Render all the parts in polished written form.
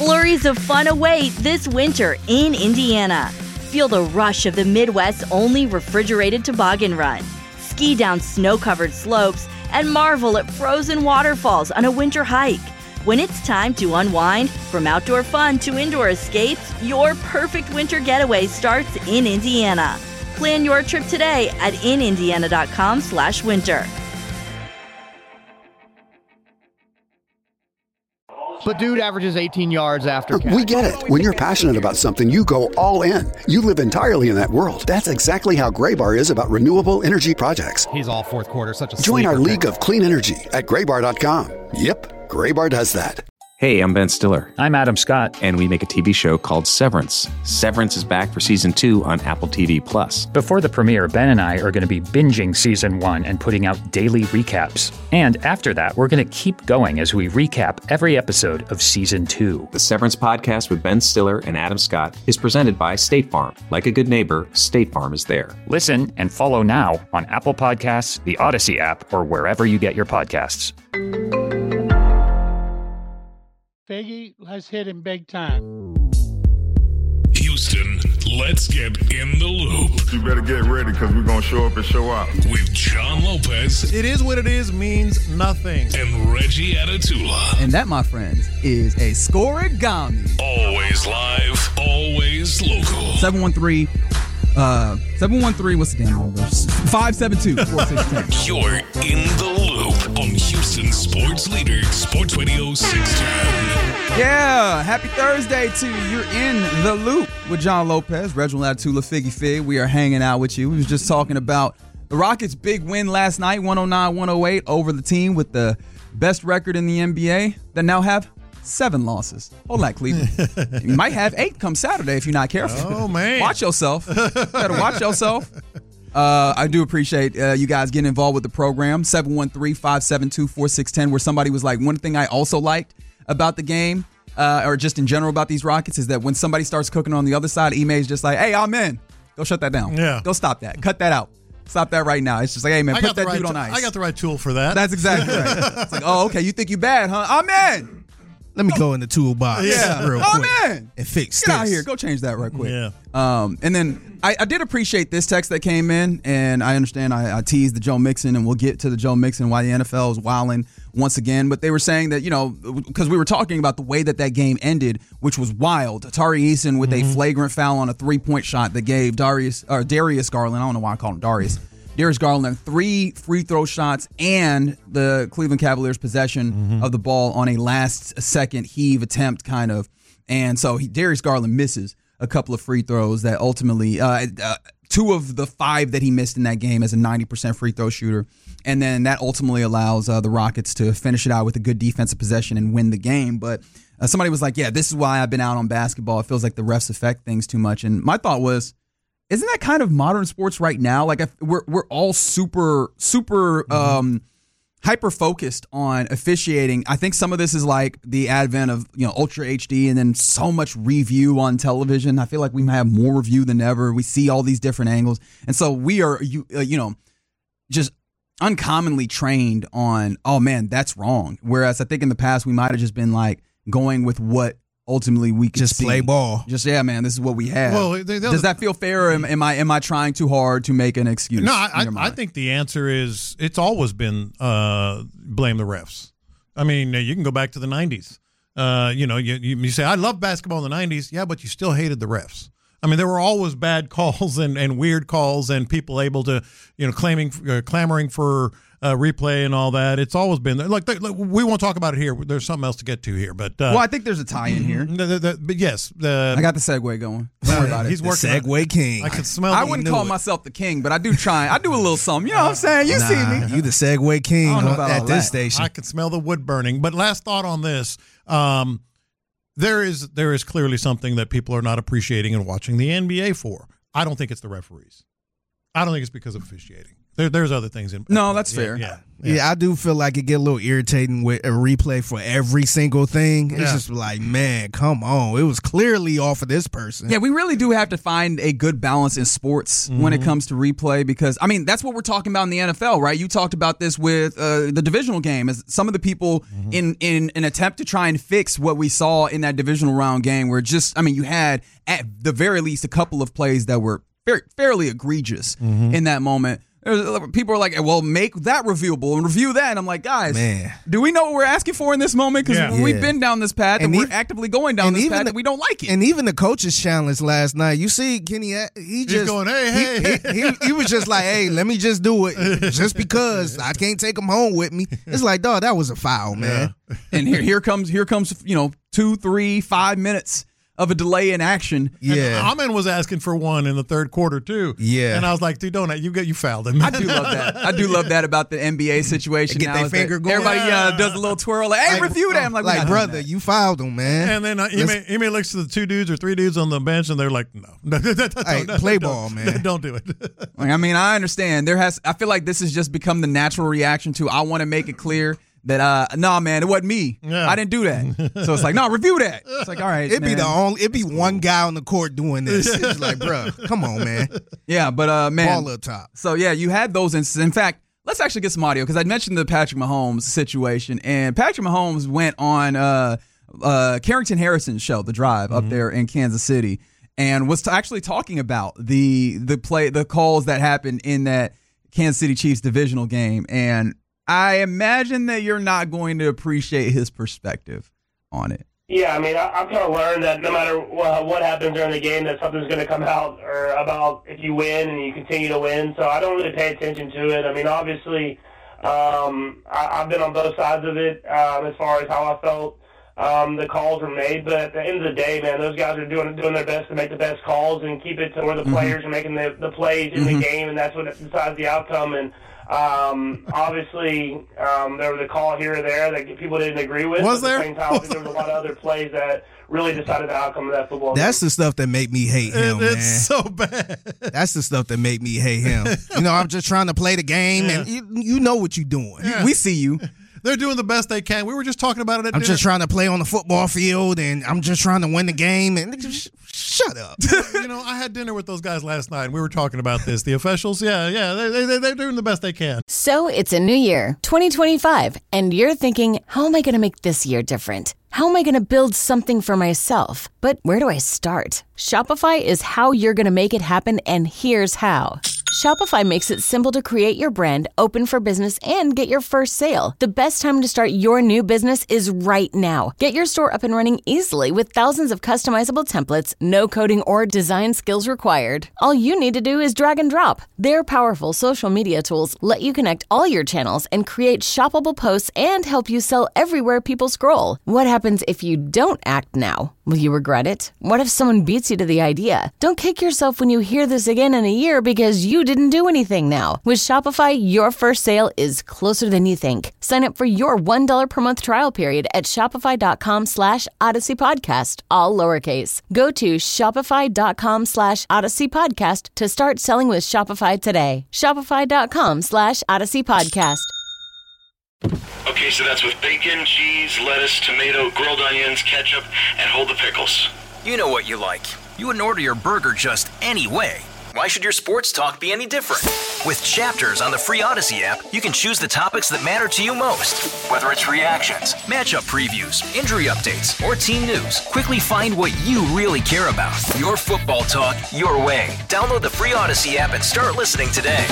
Flurries of fun await this winter in Indiana. Feel the rush of the Midwest's only refrigerated toboggan run. Ski down snow-covered slopes and marvel at frozen waterfalls on a winter hike. When it's time to unwind, from outdoor fun to indoor escapes, your perfect winter getaway starts in Indiana. Plan your trip today at inindiana.com/winter. But dude averages 18 yards after catch. We get it. When you're passionate about something, you go all in. You live entirely in that world. That's exactly how Graybar is about renewable energy projects. He's all fourth quarter, such a Join our sleeper league of clean energy at graybar.com. Yep, Graybar does that. Hey, I'm Ben Stiller. I'm Adam Scott. And we make a TV show called Severance. Severance is back for season 2 on Apple TV+. Before the premiere, Ben and I are going to be binging season 1 and putting out daily recaps. And after that, we're going to keep going as we recap every episode of season 2. The Severance podcast with Ben Stiller and Adam Scott is presented by State Farm. Like a good neighbor, State Farm is there. Listen and follow now on Apple Podcasts, the Odyssey app, or wherever you get your podcasts. Figgy, let's hit him big time. Houston, let's get in the loop. You better get ready because we're going to show up and show out. With John Lopez. It is what it is means nothing. And Reggie Atatula. And that, my friends, is a scoregami. Always live, always local. 713, what's the damn number? 572-4610. You're in the loop on Houston Sports Leader, Sports Radio 610. Yeah, happy Thursday to you. You're in the loop with John Lopez, Reginald Atatula, Figgy Fig. We are hanging out with you. We was just talking about the Rockets' big win last night, 109-108 over the team with the best record in the NBA that now have 7 losses. Hold that, Cleveland. You might have 8 come Saturday if you're not careful. Oh, man. Watch yourself. Better watch yourself. I do appreciate you guys getting involved with the program. 713-572-4610, where somebody was like, one thing I also liked about the game, or just in general about these Rockets, is that when somebody starts cooking on the other side, Ime's just like, hey, I'm in. Go shut that down. Yeah. Go stop that. Cut that out. Stop that right now. It's just like, hey, man, put that dude on ice. I got the right tool for that. That's exactly right. It's like, oh, okay, you think you bad, huh? I'm in. Let me go in the toolbox real quick man. and fix Get this. out here. Go change that right quick. Yeah. And then I did appreciate this text that came in, and I understand I teased the Joe Mixon, and we'll get to the Joe Mixon, why the NFL is wilding once again. But they were saying that, because we were talking about the way that game ended, which was wild. Tari Eason with a flagrant foul on a 3-point shot that gave Darius Garland, I don't know why I call him Darius Garland 3 free throw shots and the Cleveland Cavaliers possession of the ball on a last-second heave attempt kind of. And so Darius Garland misses a couple of free throws that ultimately 2 of the 5 that he missed in that game as a 90% free throw shooter. And then that ultimately allows the Rockets to finish it out with a good defensive possession and win the game. But somebody was like, yeah, this is why I've been out on basketball. It feels like the refs affect things too much. And my thought was, isn't that kind of modern sports right now? Like we're all super hyper focused on officiating. I think some of this is like the advent of Ultra HD and then so much review on television. I feel like we have more review than ever. We see all these different angles, and so we are just uncommonly trained on, oh man, that's wrong. Whereas I think in the past we might have just been like going with what ultimately we could just see. play ball. Just man, this is what we have. Well, does that feel fair? Or am I trying too hard to make an excuse? No, I think the answer is it's always been blame the refs. I mean, you can go back to the 90s. You say I love basketball in the 90s. Yeah, but you still hated the refs. I mean, there were always bad calls and weird calls and people able to clamoring for replay and all that. It's always been there. Like we won't talk about it here. There's something else to get to here, but I think there's a tie in here. But yes, I got the segue going. Don't worry about it. He's working. Segue king. I can smell. I wouldn't call myself the king, but I do try. I do a little something. You know what I'm saying? You see me? You the segue king at this that. station. I can smell the wood burning. But last thought on this. There is clearly something that people are not appreciating and watching the NBA for. I don't think it's the referees. I don't think it's because of officiating. There's other things in. No, that's fair. Yeah, I do feel like it get a little irritating with a replay for every single thing. It's Yeah. just like, man, come on. It was clearly off of this person. Yeah, we really do have to find a good balance in sports when it comes to replay because, I mean, that's what we're talking about in the NFL, right? You talked about this with the divisional game as some of the people in an attempt to try and fix what we saw in that divisional round game where just, I mean, you had at the very least a couple of plays that were fairly egregious in that moment. People are like, well, make that reviewable and review that. And I'm like, guys, do we know what we're asking for in this moment? Because we've been down this path and we're actively going down this path and we don't like it. And even the coaches challenge last night, you see Kenny, he's just going, hey. He was just like, hey, let me just do it just because I can't take him home with me. It's like, dog, that was a foul, man. Yeah. And here comes 2, 3, 5 minutes of a delay in action. Yeah, and Amen was asking for one in the third quarter too. Yeah, and I was like, dude, don't you fouled him. I do love that. I do love that about the NBA situation. Get their finger going. Everybody does a little twirl. Like, hey, review that. I'm like brother, you fouled him, man. And then Ime looks to the 2 dudes or 3 dudes on the bench, and they're like, no, play ball, man. Don't do it. Like, I mean, I understand. I feel like this has just become the natural reaction to. I want to make it clear that nah, man, it wasn't me. Yeah. I didn't do that. So it's like, no, review that. It's like, all right, it'd be one guy on the court doing this. It's like, bro, come on, man. Yeah, but man, ball up top. So yeah, you had those instances. In fact, let's actually get some audio because I mentioned the Patrick Mahomes situation, and Patrick Mahomes went on Carrington Harrison's show, The Drive, up there in Kansas City, and was actually talking about the calls that happened in that Kansas City Chiefs divisional game. And I imagine that you're not going to appreciate his perspective on it. Yeah, I mean, I've kind of learned that no matter what happens during the game, that something's going to come out or about if you win and you continue to win. So I don't really pay attention to it. I mean, obviously, I've been on both sides of it as far as how I felt the calls were made. But at the end of the day, man, those guys are doing their best to make the best calls and keep it to where the players are making the plays in the game, and that's what decides the outcome. And obviously, there was a call here or there that people didn't agree with. Was there? At the same time, there was a lot of other plays that really decided the outcome of that football game. That's the stuff that make me hate him, man. It's so bad. That's the stuff that make me hate him. I'm just trying to play the game, and you know what you're doing. Yeah. We see you. They're doing the best they can. We were just talking about it at I'm dinner. just trying to play on the football field, and I'm just trying to win the game. And shut up. I had dinner with those guys last night, and we were talking about this. The officials, they're doing the best they can. So it's a new year, 2025, and you're thinking, how am I going to make this year different? How am I going to build something for myself? But where do I start? Shopify is how you're going to make it happen, and here's how. Shopify makes it simple to create your brand, open for business, and get your first sale. The best time to start your new business is right now. Get your store up and running easily with thousands of customizable templates, no coding or design skills required. All you need to do is drag and drop. Their powerful social media tools let you connect all your channels and create shoppable posts and help you sell everywhere people scroll. What happens if you don't act now? Will you regret it? What if someone beats you to the idea? Don't kick yourself when you hear this again in a year because you didn't do anything now. With Shopify, your first sale is closer than you think. Sign up for your $1 per month trial period at shopify.com/Odyssey Podcast, all lowercase. Go to shopify.com/Odyssey Podcast to start selling with Shopify today. Shopify.com/Odyssey Podcast. Okay, so that's with bacon, cheese, lettuce, tomato, grilled onions, ketchup, and hold the pickles. You know what you like. You wouldn't order your burger just any way. Why should your sports talk be any different? With Chapters on the free Odyssey app, you can choose the topics that matter to you most. Whether it's reactions, matchup previews, injury updates, or team news, quickly find what you really care about. Your football talk, your way. Download the free Odyssey app and start listening today.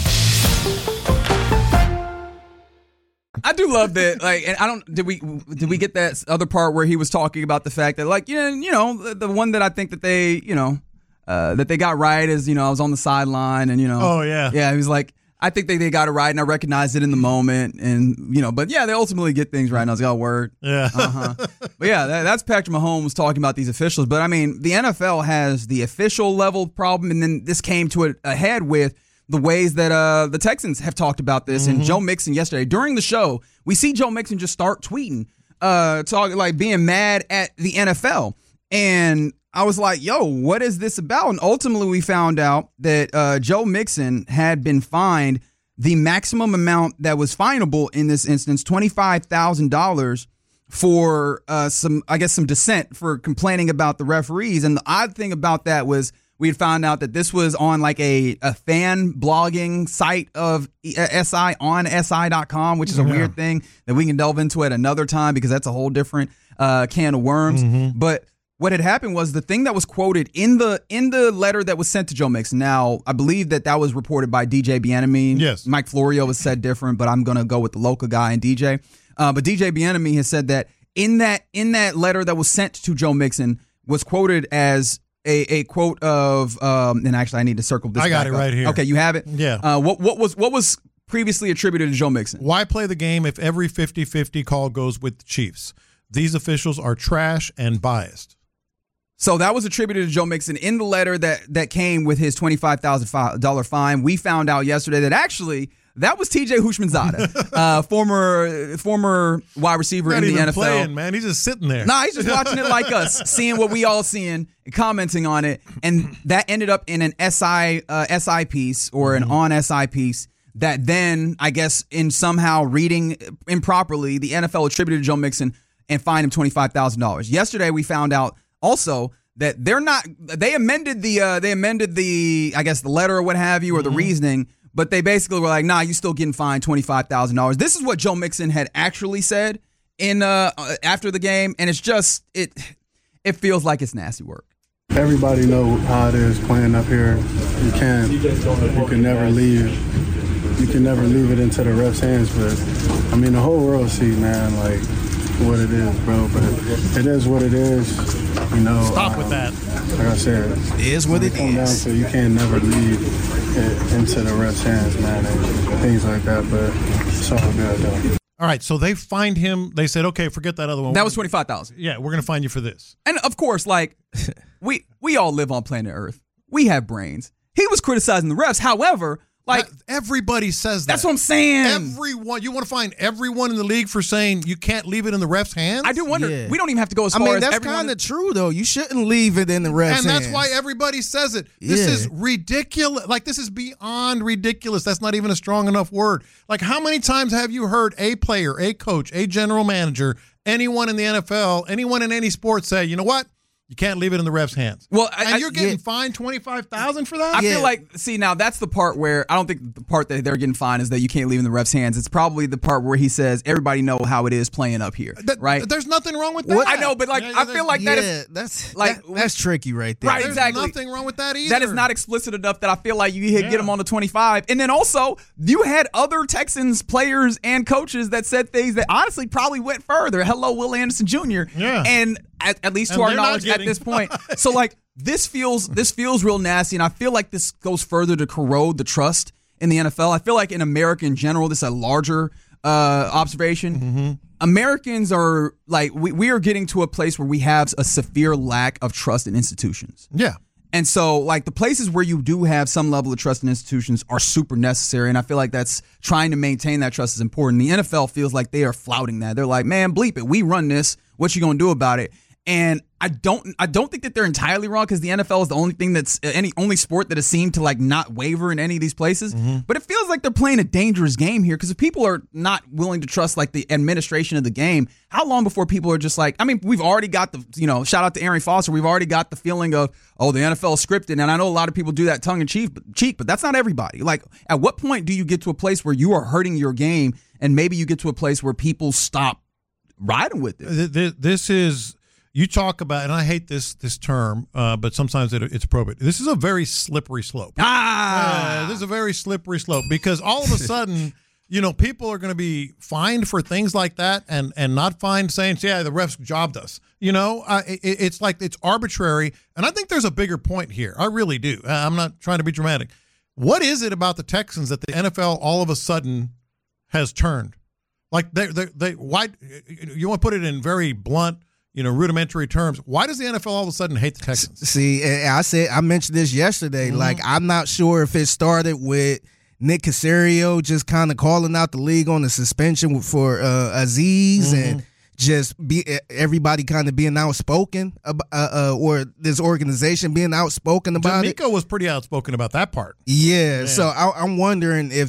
I do love that. And did we get that other part where he was talking about the fact that, the one that I think that they, that they got right is, I was on the sideline and, Oh, yeah. Yeah, he was like, I think they got it right and I recognized it in the moment. And, but yeah, they ultimately get things right. And I was like, oh, word. Yeah. But yeah, that's Patrick Mahomes talking about these officials. But I mean, the NFL has the official level problem. And then this came to a head with the ways that the Texans have talked about this. And Joe Mixon yesterday, during the show, we see Joe Mixon just start tweeting, talking like being mad at the NFL. And I was like, yo, what is this about? And ultimately we found out that Joe Mixon had been fined the maximum amount that was finable in this instance, $25,000 for some dissent for complaining about the referees. And the odd thing about that was we had found out that this was on like a fan blogging site of SI on SI.com, which is a weird thing that we can delve into at another time because that's a whole different can of worms. But what had happened was the thing that was quoted in the letter that was sent to Joe Mixon. Now, I believe that was reported by DJ Bieniemy. Yes. Mike Florio has said different, but I'm going to go with the local guy and DJ. But DJ Bieniemy has said that in that letter that was sent to Joe Mixon was quoted as a quote of and actually I need to circle this. I got it up. right here. Okay, you have it? Yeah. What was previously attributed to Joe Mixon? Why play the game if every 50-50 call goes with the Chiefs? These officials are trash and biased. So that was attributed to Joe Mixon in the letter that came with his $25,000 fine. We found out yesterday that actually that was TJ Houshmandzadeh, former wide receiver in the NFL. Playing, man. He's just sitting there. Nah, he's just watching it like us, seeing what we all seeing, and commenting on it. And that ended up in an SI piece or an on SI piece that then, I guess, in somehow reading improperly, the NFL attributed to Joe Mixon and fined him $25,000. Yesterday, we found out also that they amended the I guess the letter or what have you or the reasoning, but they basically were like, nah, you still getting fined $25,000. This is what Joe Mixon had actually said in after the game, and it's just it feels like it's nasty work. Everybody know how it is playing up here. You can never leave it into the refs' hands, but I mean the whole world see, man, like what it is, bro, but it is what it is, you know. Stop with that. Like I said, it is what it is. So you can't never leave it into the refs' hands, man, and things like that, but it's all good, though. All right, so they fined him. They said, okay, forget that other one. That was $25,000. Yeah, we're going to fine you for this. And, of course, like, we all live on planet Earth. We have brains. He was criticizing the refs. However, like everybody says that. That's what I'm saying. Everyone, you want to find everyone in the league for saying you can't leave it in the refs' hands? I do wonder. Yeah. We don't even have to go as far as that's kind of true though. You shouldn't leave it in the refs' hands. And that's why everybody says it. This is ridiculous. Like this is beyond ridiculous. That's not even a strong enough word. Like how many times have you heard a player, a coach, a general manager, anyone in the NFL, anyone in any sport say, you know what? You can't leave it in the refs' hands. Well, and you're getting fined $25,000 for that? I feel like, see, now that's the part where I don't think the part that they're getting fined is that you can't leave it in the refs' hands. It's probably the part where he says everybody know how it is playing up here, right? There's nothing wrong with that. I know, but like I feel like that's tricky right there. Right, exactly. There's nothing wrong with that either. That is not explicit enough that I feel like you get them on the 25. And then also, you had other Texans players and coaches that said things that honestly probably went further. Hello, Will Anderson Jr. Yeah. And at least to our knowledge at this point. So like this feels real nasty, and I feel like this goes further to corrode the trust in the NFL. I feel like in America in general, this is a larger observation. Mm-hmm. Americans are like we are getting to a place where we have a severe lack of trust in institutions. Yeah. And so, like, the places where you do have some level of trust in institutions are super necessary, and I feel like that's trying to maintain that trust is important. The NFL feels like they are flouting that. They're like, man, bleep it. We run this. What you gonna do about it? And I don't think that they're entirely wrong because the NFL is the only thing that's only sport that has seemed to like not waver in any of these places. Mm-hmm. But it feels like they're playing a dangerous game here because if people are not willing to trust like the administration of the game, how long before people are just like, I mean, we've already got the, shout out to Aaron Foster. We've already got the feeling of, oh, the NFL is scripted. And I know a lot of people do that tongue in cheek, but that's not everybody. Like, at what point do you get to a place where you are hurting your game and maybe you get to a place where people stop riding with it? This is... You talk about, and I hate this term, but sometimes it's appropriate. This is a very slippery slope. This is a very slippery slope because all of a sudden, people are going to be fined for things like that and not fined saying, yeah, the refs jobbed us. It's like it's arbitrary. And I think there's a bigger point here. I really do. I'm not trying to be dramatic. What is it about the Texans that the NFL all of a sudden has turned? Like why? You want to put it in very blunt, rudimentary terms. Why does the NFL all of a sudden hate the Texans? See, I mentioned this yesterday. Mm-hmm. Like, I'm not sure if it started with Nick Caserio just kind of calling out the league on the suspension for Aziz and just everybody kind of being outspoken or this organization being outspoken about it. D'Amico was pretty outspoken about that part. Yeah. So I'm wondering if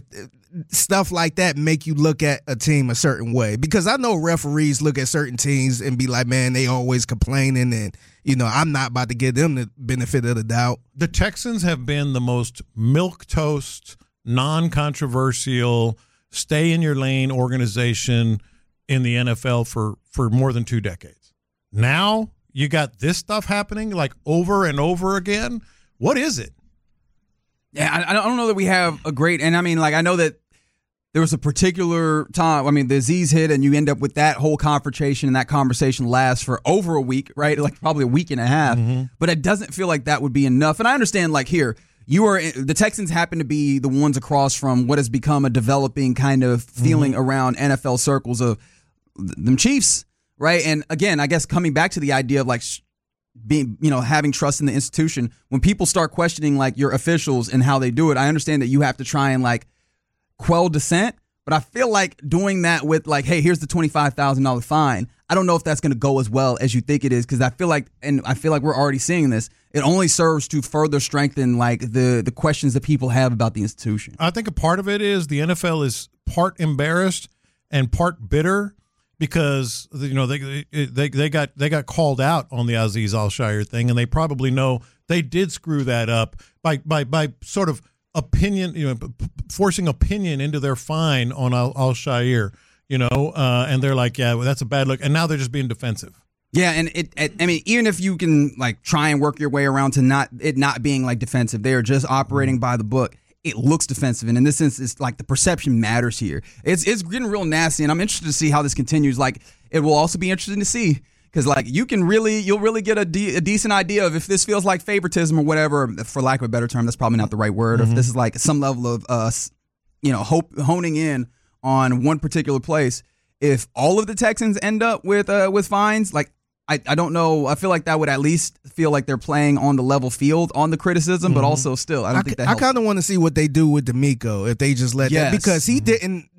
stuff like that make you look at a team a certain way? Because I know referees look at certain teams and be like, man, they always complaining, and I'm not about to give them the benefit of the doubt. The Texans have been the most milquetoast, non-controversial, stay in your lane organization in the NFL for more than 2 decades. Now you got this stuff happening like over and over again. What is it? Yeah, I don't know that we have a great, and I mean, like, I know that there was a particular time, I mean, the Aziz hit, and you end up with that whole confrontation, and that conversation lasts for over a week, right? Like probably a week and a half, but it doesn't feel like that would be enough. And I understand, like, here, the Texans happen to be the ones across from what has become a developing kind of feeling around NFL circles of them Chiefs, right? And again, I guess coming back to the idea of like being, having trust in the institution, when people start questioning like your officials and how they do it, I understand that you have to try and like quell dissent, but I feel like doing that with like, hey, here's the $25,000 fine. I don't know if that's going to go as well as you think it is, because I feel like we're already seeing this. It only serves to further strengthen like the questions that people have about the institution. I think a part of it is the NFL is part embarrassed and part bitter, because they got called out on the Aziz Al-Shaair thing, and they probably know they did screw that up by sort of opinion, forcing opinion into their fine on Al-Shaair, and they're like, yeah, well, that's a bad look, and now they're just being defensive. Yeah, and I mean, even if you can like try and work your way around to not being like defensive, they are just operating by the book. It looks defensive, and in this sense, it's like the perception matters here. It's getting real nasty, and I'm interested to see how this continues. Like, it will also be interesting to see, because like you'll really get a decent idea of if this feels like favoritism or whatever, for lack of a better term. That's probably not the right word. Or if this is like some level of honing in on one particular place. If all of the Texans end up with fines, like I don't know. I feel like that would at least feel like they're playing on the level field on the criticism, but also still, I don't think that helps. I kind of want to see what they do with D'Amico if they just let that, because he didn't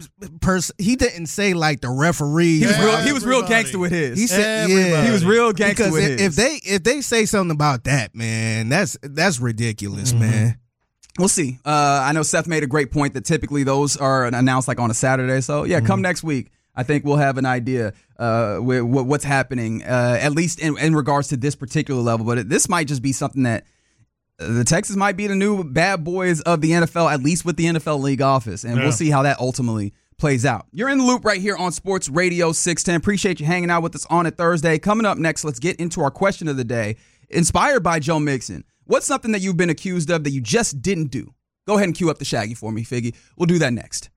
say like the referee. He was real gangster with his. He said, he was real gangster with his. If they say something about that, man, that's ridiculous, man. We'll see. I know Seth made a great point that typically those are announced like on a Saturday. So yeah, come next week, I think we'll have an idea with what's happening, at least in regards to this particular level. But this might just be something that the Texans might be the new bad boys of the NFL, at least with the NFL league office. And we'll see how that ultimately plays out. You're in the loop right here on Sports Radio 610. Appreciate you hanging out with us on a Thursday. Coming up next, let's get into our question of the day, inspired by Joe Mixon. What's something that you've been accused of that you just didn't do? Go ahead and cue up the Shaggy for me, Figgy. We'll do that next.